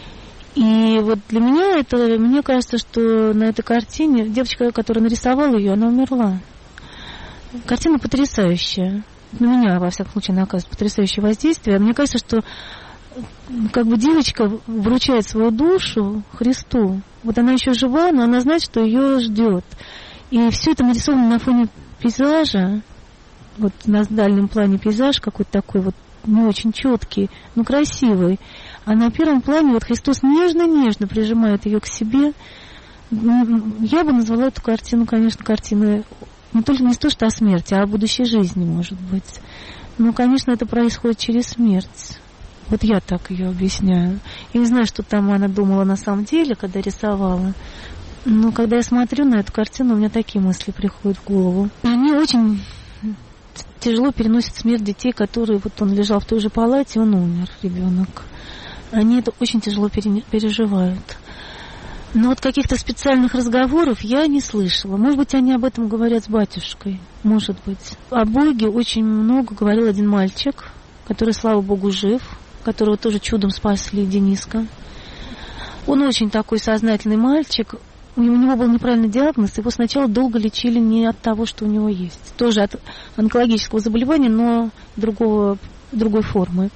И вот для меня это, мне кажется, что на этой картине девочка, которая нарисовала ее, она умерла. Картина потрясающая. На меня, во всяком случае, она оказывает потрясающее воздействие. Мне кажется, что как бы девочка вручает свою душу Христу. Вот она еще жива, но она знает, что ее ждет. И все это нарисовано на фоне пейзажа. Вот на дальнем плане пейзаж какой-то такой вот не очень четкий, но красивый. А на первом плане вот Христос нежно-нежно прижимает ее к себе. Я бы назвала эту картину, конечно, картиной не то, что о смерти, а о будущей жизни, может быть. Но, конечно, это происходит через смерть. Вот я так ее объясняю. Я не знаю, что там она думала на самом деле, когда рисовала. Но когда я смотрю на эту картину, у меня такие мысли приходят в голову. Они очень тяжело переносят смерть детей, которые... Вот он лежал в той же палате, он умер, ребенок. Они это очень тяжело переживают. Но вот каких-то специальных разговоров я не слышала. Может быть, они об этом говорят с батюшкой. Может быть. О Боге очень много говорил один мальчик, который, слава Богу, жив, которого тоже чудом спасли, Дениска. Он очень такой сознательный мальчик. У него был неправильный диагноз. Его сначала долго лечили не от того, что у него есть. Тоже от онкологического заболевания, но другой формы.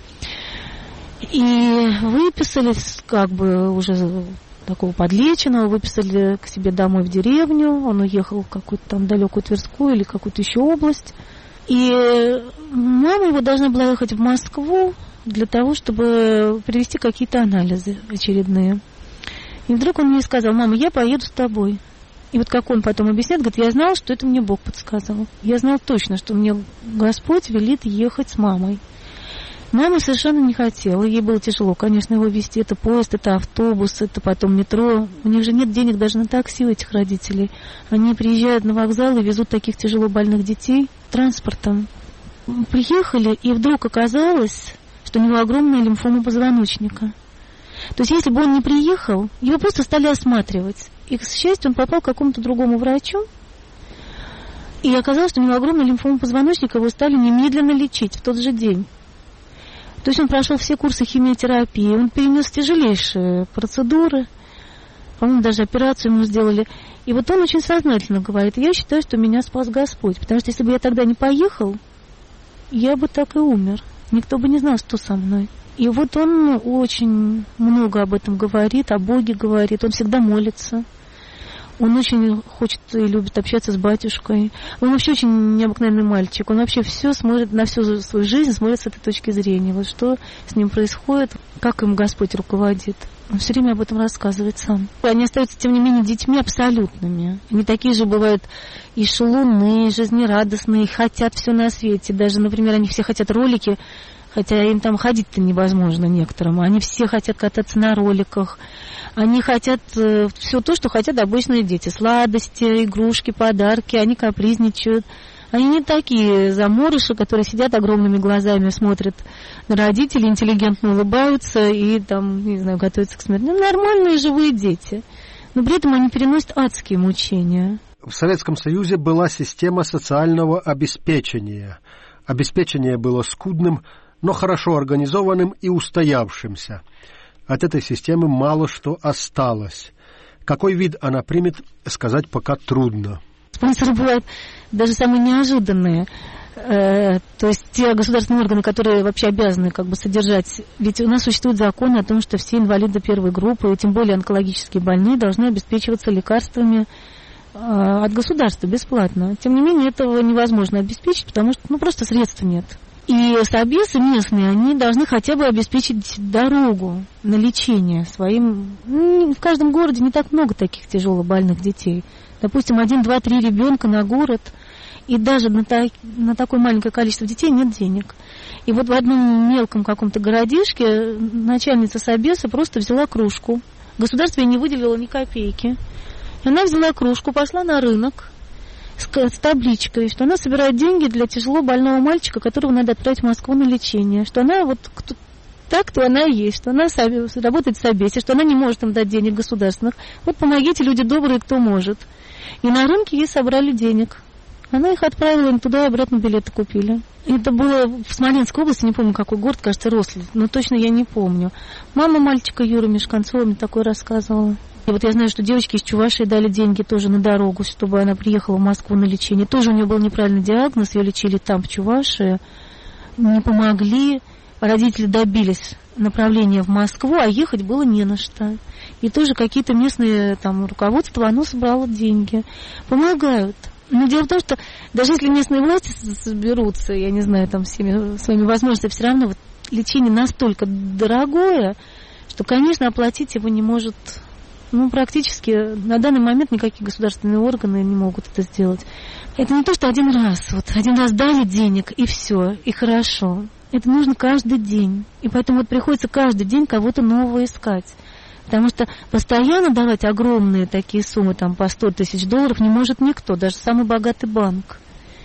И выписали как бы уже... такого подлеченного, выписали к себе домой в деревню, он уехал в какую-то там далекую Тверскую или какую-то еще область. И мама его должна была ехать в Москву для того, чтобы привезти какие-то анализы очередные. И вдруг он мне сказал: мама, я поеду с тобой. И вот как он потом объясняет, говорит, я знал, что это мне Бог подсказал. Я знал точно, что мне Господь велит ехать с мамой. Мама совершенно не хотела, ей было тяжело, конечно, его везти. Это поезд, это автобус, это потом метро. У них же нет денег даже на такси у этих родителей. Они приезжают на вокзал и везут таких тяжело больных детей транспортом. Приехали, и вдруг оказалось, что у него огромная лимфома позвоночника. То есть если бы он не приехал, его просто стали осматривать. И, к счастью, он попал к какому-то другому врачу, и оказалось, что у него огромная лимфома позвоночника, его стали немедленно лечить в тот же день. То есть он прошел все курсы химиотерапии, он перенес тяжелейшие процедуры. по-моему, даже операцию ему сделали. И вот он очень сознательно говорит: я считаю, что меня спас Господь, потому что если бы я тогда не поехал, я бы так и умер. Никто бы не знал, что со мной. И вот он очень много об этом говорит, о Боге говорит, он всегда молится. Он очень хочет и любит общаться с батюшкой. Он вообще очень необыкновенный мальчик. Он вообще все смотрит, на всю свою жизнь смотрит с этой точки зрения. Вот что с ним происходит, как им Господь руководит. Он все время об этом рассказывает сам. Они остаются, тем не менее, детьми абсолютными. Они такие же бывают и шалуны, и жизнерадостные, и хотят все на свете. Даже, например, они все хотят ролики, хотя им там ходить-то невозможно некоторым. Они все хотят кататься на роликах. Они хотят все то, что хотят обычные дети. Сладости, игрушки, подарки. Они капризничают. Они не такие заморыши, которые сидят огромными глазами, смотрят на родителей, интеллигентно улыбаются и там, не знаю, готовятся к смерти. Ну, нормальные живые дети. Но при этом они переносят адские мучения. В Советском Союзе была система социального обеспечения. Обеспечение было скудным, но хорошо организованным и устоявшимся. От этой системы мало что осталось. Какой вид она примет, сказать пока трудно. Спонсоры бывают даже самые неожиданные. То есть те государственные органы, которые вообще обязаны как бы содержать. Ведь у нас существует закон о том, что все инвалиды первой группы, и тем более онкологические больные, должны обеспечиваться лекарствами от государства бесплатно. Тем не менее, этого невозможно обеспечить, потому что просто средств нет. И собесы местные, они должны хотя бы обеспечить дорогу на лечение своим. В каждом городе не так много таких тяжело больных детей. Допустим, 1, 2, 3 ребенка на город, и даже на такое маленькое количество детей нет денег. И вот в одном мелком каком-то городишке начальница собеса просто взяла кружку. Государство ей не выделило ни копейки. И она взяла кружку, пошла на рынок с табличкой, что она собирает деньги для тяжело больного мальчика, которого надо отправить в Москву на лечение, что она вот так-то она и есть, что она работает в собесе, что она не может им дать денег государственных. Вот помогите, люди добрые, кто может. И на рынке ей собрали денег. Она их отправила, им туда и обратно билеты купили. Это было в Смоленской области, не помню, какой город, кажется, Рославль, но точно я не помню. Мама мальчика Юры Мешканцова мне такое рассказывала. И вот я знаю, что девочки из Чувашии дали деньги тоже на дорогу, чтобы она приехала в Москву на лечение. Тоже у нее был неправильный диагноз, ее лечили там, в Чувашии. Не помогли. Родители добились направления в Москву, а ехать было не на что. И тоже какие-то местные там руководства, оно собрало деньги. Помогают. Но дело в том, что даже если местные власти соберутся, я не знаю, там всеми своими возможностями, все равно вот лечение настолько дорогое, что, конечно, оплатить его не может... практически на данный момент никакие государственные органы не могут это сделать. Это не то, что один раз дали денег, и все, и хорошо. Это нужно каждый день. И поэтому вот приходится каждый день кого-то нового искать. Потому что постоянно давать огромные такие суммы, там, по $100 тысяч не может никто, даже самый богатый банк.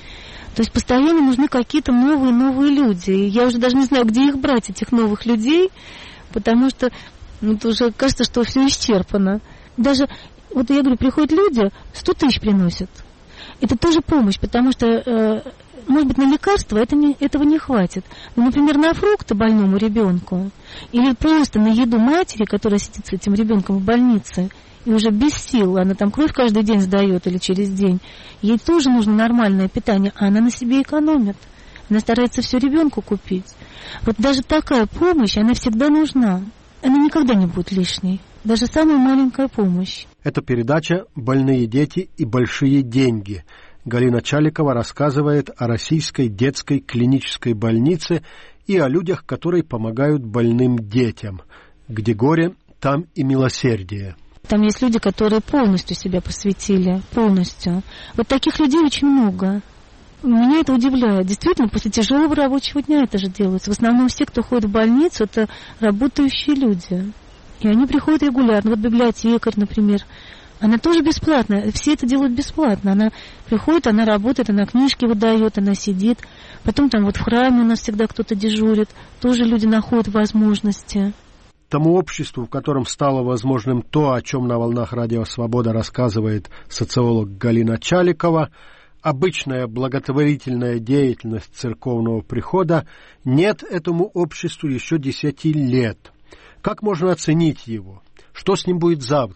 То есть постоянно нужны какие-то новые люди. И я уже даже не знаю, где их брать, этих новых людей, потому что это уже кажется, что все исчерпано. Даже, вот я говорю, приходят люди, 100 тысяч приносят. Это тоже помощь, потому что, может быть, на лекарства этого не хватит. Но, например, на фрукты больному ребенку или просто на еду матери, которая сидит с этим ребенком в больнице, и уже без сил, она там кровь каждый день сдает или через день, ей тоже нужно нормальное питание, а она на себе экономит. Она старается все ребенку купить. Вот даже такая помощь, она всегда нужна. Она никогда не будет лишней. Даже самая маленькая помощь. Это передача «Больные дети и большие деньги». Галина Чаликова рассказывает о российской детской клинической больнице и о людях, которые помогают больным детям. Где горе, там и милосердие. Там есть люди, которые полностью себя посвятили. Полностью. Вот таких людей очень много. Меня это удивляет. Действительно, после тяжелого рабочего дня это же делается. В основном все, кто ходит в больницу, это работающие люди. И они приходят регулярно. Вот библиотекарь, например, она тоже бесплатная. Все это делают бесплатно. Она приходит, она работает, она книжки выдает, она сидит. Потом там вот в храме у нас всегда кто-то дежурит. Тоже люди находят возможности. Тому обществу, в котором стало возможным то, о чем на волнах Радио Свобода рассказывает социолог Галина Чаликова, обычная благотворительная деятельность церковного прихода, нет этому обществу еще 10 лет. Как можно оценить его? Что с ним будет завтра?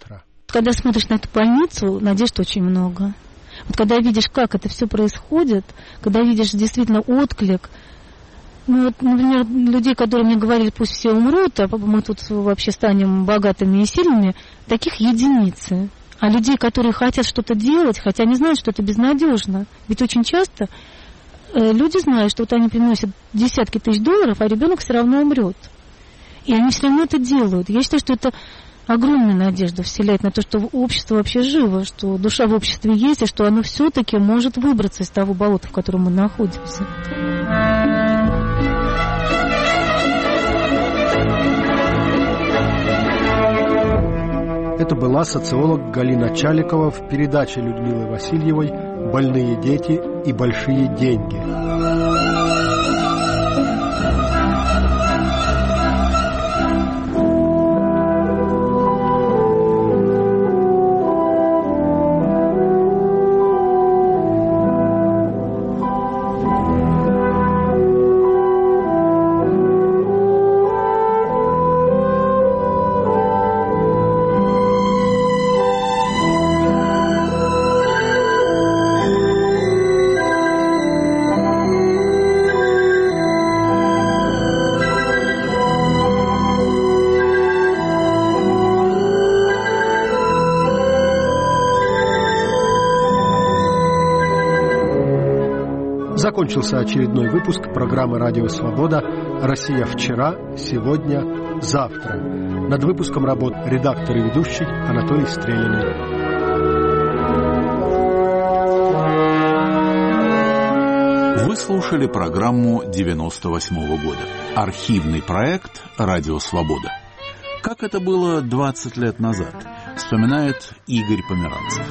Когда смотришь на эту больницу, надежд очень много. Вот когда видишь, как это все происходит, когда видишь действительно отклик, ну вот, например, людей, которые мне говорили, пусть все умрут, а мы тут вообще станем богатыми и сильными, таких единицы. А людей, которые хотят что-то делать, хотя они знают, что это безнадежно. Ведь очень часто люди знают, что вот они приносят десятки тысяч долларов, а ребенок все равно умрет. И они все равно это делают. Я считаю, что это огромная надежда вселяет на то, что общество вообще живо, что душа в обществе есть, и что оно все-таки может выбраться из того болота, в котором мы находимся. Это была социолог Галина Чаликова в передаче Людмилы Васильевой «Больные дети и большие деньги». Закончился очередной выпуск программы «Радио Свобода. Россия вчера, сегодня, завтра». Над выпуском работ редактор и ведущий Анатолий Стрелянный. Вы слушали программу 98-го года. Архивный проект «Радио Свобода». Как это было 20 лет назад, вспоминает Игорь Померанцев.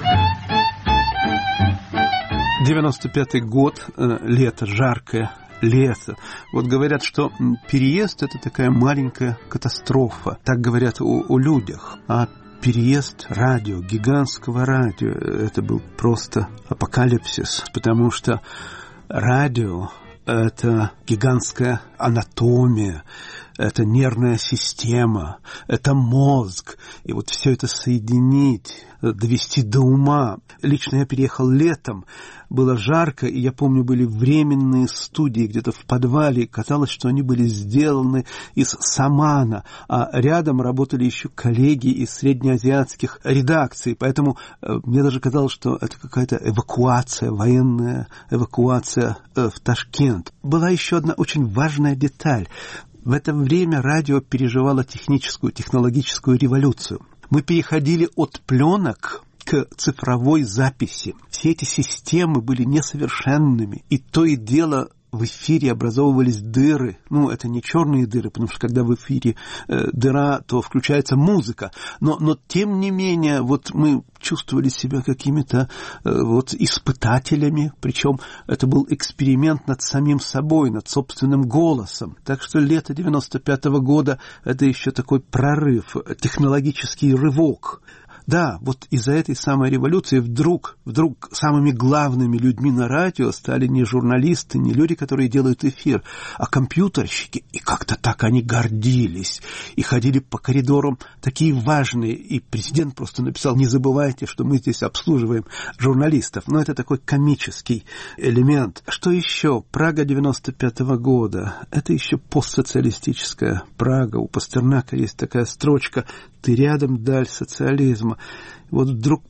95-й год, лето, жаркое лето. Вот говорят, что переезд – это такая маленькая катастрофа. Так говорят о людях. А переезд радио, гигантского радио, это был просто апокалипсис. Потому что радио – это гигантская анатомия, это нервная система, это мозг. И вот все это соединить, довести до ума. Лично я переехал летом, было жарко, и я помню, были временные студии где-то в подвале. Казалось, что они были сделаны из самана, а рядом работали еще коллеги из среднеазиатских редакций. Поэтому мне даже казалось, что это какая-то эвакуация, военная эвакуация в Ташкент. Была еще одна очень важная деталь. В это время радио переживало технологическую революцию. Мы переходили от пленок к цифровой записи. Все эти системы были несовершенными, и то и дело в эфире образовывались дыры. Ну, это не черные дыры, потому что когда в эфире дыра, то включается музыка. Но тем не менее, вот мы чувствовали себя какими-то вот испытателями, причем это был эксперимент над самим собой, над собственным голосом. Так что лето 95-го года – это еще такой прорыв, технологический рывок. Да, вот из-за этой самой революции вдруг самыми главными людьми на радио стали не журналисты, не люди, которые делают эфир, а компьютерщики. И как-то так они гордились. И ходили по коридорам такие важные. И президент просто написал: не забывайте, что мы здесь обслуживаем журналистов. Но это такой комический элемент. Что еще? Прага 95-го года. Это еще постсоциалистическая Прага. У Пастернака есть такая строчка: «Ты рядом, даль социализма». Вот вдруг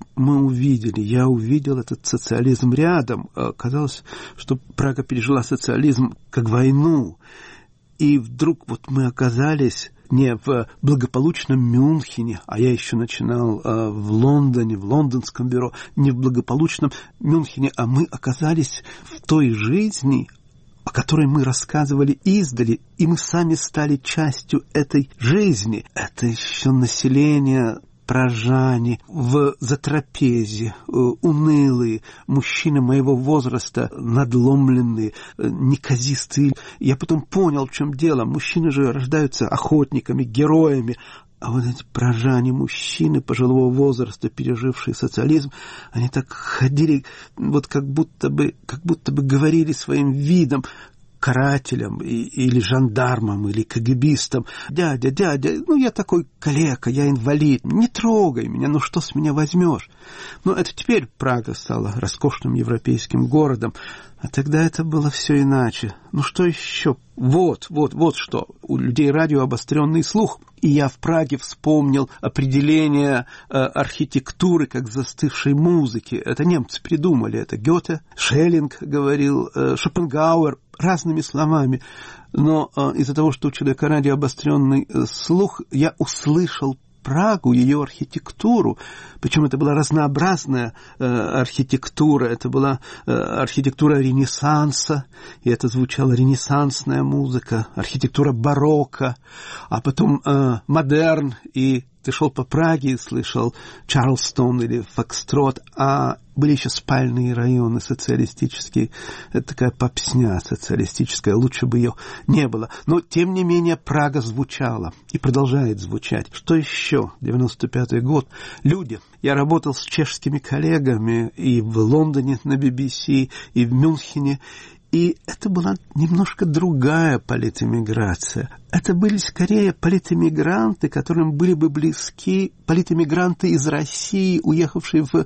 я увидел этот социализм рядом. Казалось, что Прага пережила социализм как войну. И вдруг вот мы оказались не в благополучном Мюнхене, а я еще начинал в Лондоне, в лондонском бюро, не в благополучном Мюнхене, а мы оказались в той жизни, о которой мы рассказывали издали, и мы сами стали частью этой жизни. Это еще население пражане, в затрапезе, унылые, мужчины моего возраста, надломленные, неказистые. Я потом понял, в чем дело. Мужчины же рождаются охотниками, героями. А вот эти пражане, мужчины пожилого возраста, пережившие социализм, они так ходили, вот как будто бы говорили своим видом: карателям или жандармам, или КГБистам: дядя, я такой калека, я инвалид, не трогай меня, что с меня возьмешь? Это теперь Прага стала роскошным европейским городом, а тогда это было все иначе. Что еще? Вот что. У людей радиообостренный слух. И я в Праге вспомнил определение архитектуры как застывшей музыки. Это немцы придумали. Это Гёте, Шеллинг говорил, Шопенгауэр, разными словами. Но из-за того, что у человека радиообостренный слух, я услышал Прагу, ее архитектуру. Причем это была разнообразная архитектура. Это была архитектура Ренессанса, и это звучала ренессансная музыка, архитектура барокко, а потом модерн, и ты шел по Праге и слышал Чарльстон или Фокстрот, а были еще спальные районы социалистические. Это такая попсня социалистическая, лучше бы ее не было. Но, тем не менее, Прага звучала и продолжает звучать. Что еще? 95-й год. Люди. Я работал с чешскими коллегами и в Лондоне на BBC, и в Мюнхене. И это была немножко другая политэмиграция. Это были скорее политэмигранты, которым были бы близки политэмигранты из России, уехавшие в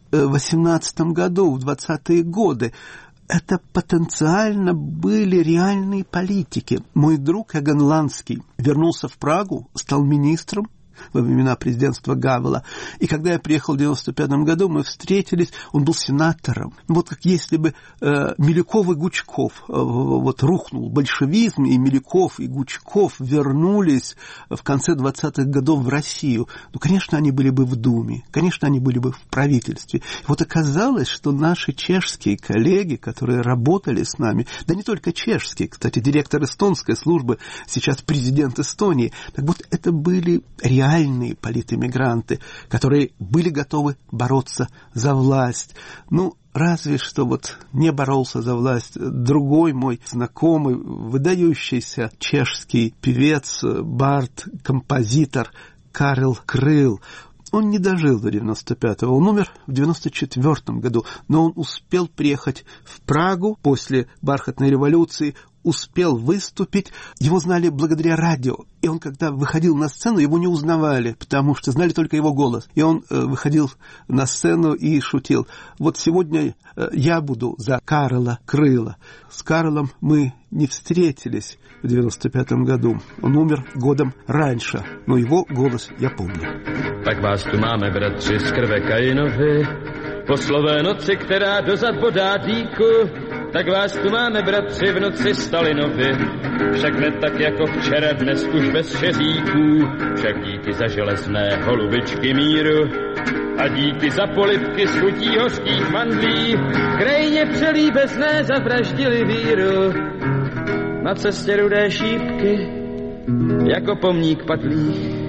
18 году, в 20-е годы. Это потенциально были реальные политики. Мой друг Эгон Ланский вернулся в Прагу, стал министром во времена президентства Гавела. И когда я приехал в 95 году, мы встретились, он был сенатором. Как если бы Милюков и Гучков, рухнул большевизм, и Милюков и Гучков вернулись в конце 20-х годов в Россию. Конечно, они были бы в Думе, конечно, они были бы в правительстве. Оказалось, что наши чешские коллеги, которые работали с нами, да не только чешские, кстати, директор эстонской службы, сейчас президент Эстонии, это были реальные политэмигранты, которые были готовы бороться за власть. Разве что не боролся за власть другой мой знакомый, выдающийся чешский певец, бард, композитор Карел Крыл. Он не дожил до 95-го, он умер в 94-м году, но он успел приехать в Прагу после бархатной революции, успел выступить, его знали благодаря радио. И он, когда выходил на сцену, его не узнавали, потому что знали только его голос. И он выходил на сцену и шутил: сегодня я буду за Карела Крыла. С Карлом мы не встретились в 95-м году. Он умер годом раньше, но его голос я помню. Tak vás tu máme, bratři, z krve Kainovi, po slové noci, která dozad bodá dýku. Tak vás tu máme, bratři, v noci Stalinovi, však ne tak jako včera, dnes už bez šeříků, však díky za železné holubičky míru a díky za polibky s chutí hořkých mandlí, krajně přelíbezné zavraždili víru. Na cestě rudé šípky, jako pomník padlých,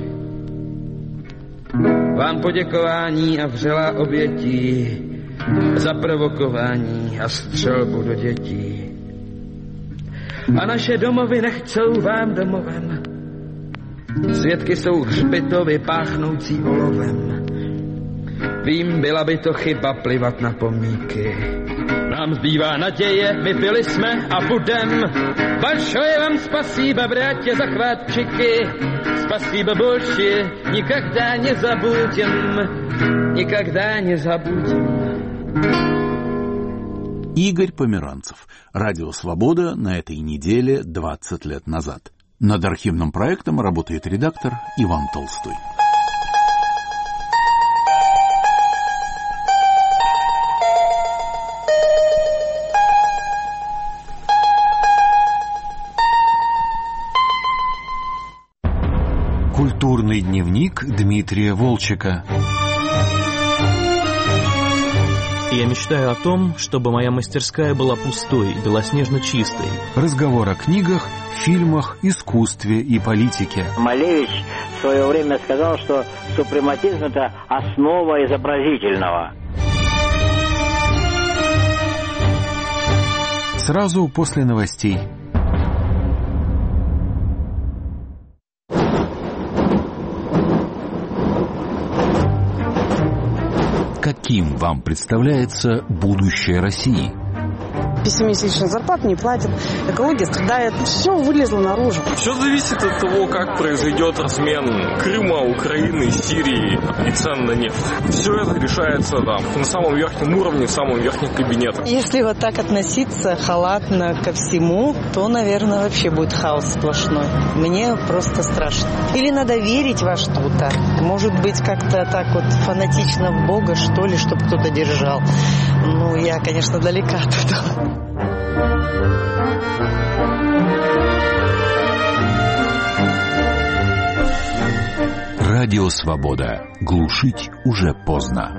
vám poděkování a vřelá obětí za provokování a střelbu do dětí. A naše domovy nechcou vám domovem. Svědky jsou hřbitovy páchnoucí olovem. Vím, byla by to chyba plivat na pomníky. Nám zbývá naděje, vypili jsme a budem. Большое вам спасибо, братья захватчики. Спасибо большое, никогда не забудем. Никогда не забудем. Игорь Померанцев. Радио «Свобода» на этой неделе 20 лет назад. Над архивным проектом работает редактор Иван Толстой. Культурный дневник Дмитрия Волчека. Я мечтаю о том, чтобы моя мастерская была пустой, белоснежно чистой. Разговор о книгах, фильмах, искусстве и политике. Малевич в свое время сказал, что супрематизм – это основа изобразительного. Сразу после новостей. Каким вам представляется будущее России? пессимистично, зарплат не платят, экология страдает. Все вылезло наружу. Все зависит от того, как произойдет размен Крыма, Украины, Сирии и цен на нефть. Все это решается на самом верхнем уровне, в самом верхнем кабинете. Если вот так относиться халатно ко всему, то, наверное, вообще будет хаос сплошной. Мне просто страшно. Или надо верить во что-то. Может быть, как-то так вот фанатично в Бога, что ли, чтобы кто-то держал. Ну, я, конечно, далека от этого. Радио «Свобода». Глушить уже поздно.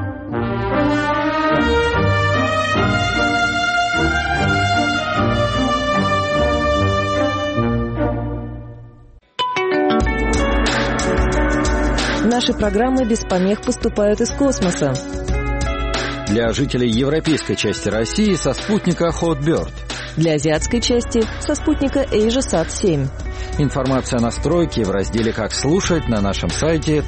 Наши программы без помех поступают из космоса. Для жителей европейской части России со спутника Hotbird. Для азиатской части со спутника AsiaSat-7. Информация о настройке в разделе «Как слушать» на нашем сайте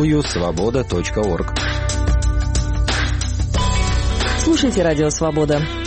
www.svoboda.org. Слушайте «Радио Свобода».